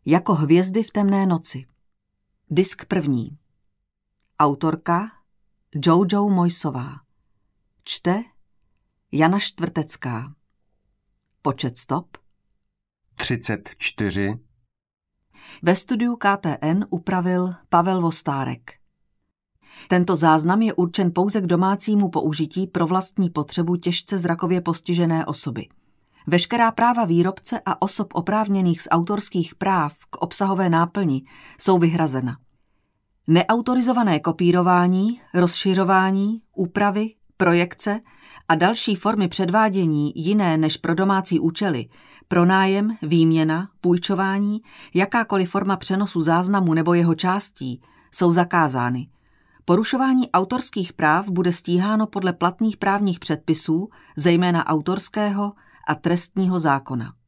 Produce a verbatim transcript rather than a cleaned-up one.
Jako hvězdy v temné noci. Disk první. Autorka Jojo Mojsová. Čte Jana Štvrtecká. Počet stop třicet čtyři. Ve studiu K T N upravil Pavel Vostárek. Tento záznam je určen pouze k domácímu použití pro vlastní potřebu těžce zrakově postižené osoby. Veškerá práva výrobce a osob oprávněných z autorských práv k obsahové náplni jsou vyhrazena. Neautorizované kopírování, rozšiřování, úpravy, projekce a další formy předvádění jiné než pro domácí účely, pronájem, výměna, půjčování, jakákoliv forma přenosu záznamu nebo jeho částí jsou zakázány. Porušování autorských práv bude stíháno podle platných právních předpisů, zejména autorského a trestního zákona.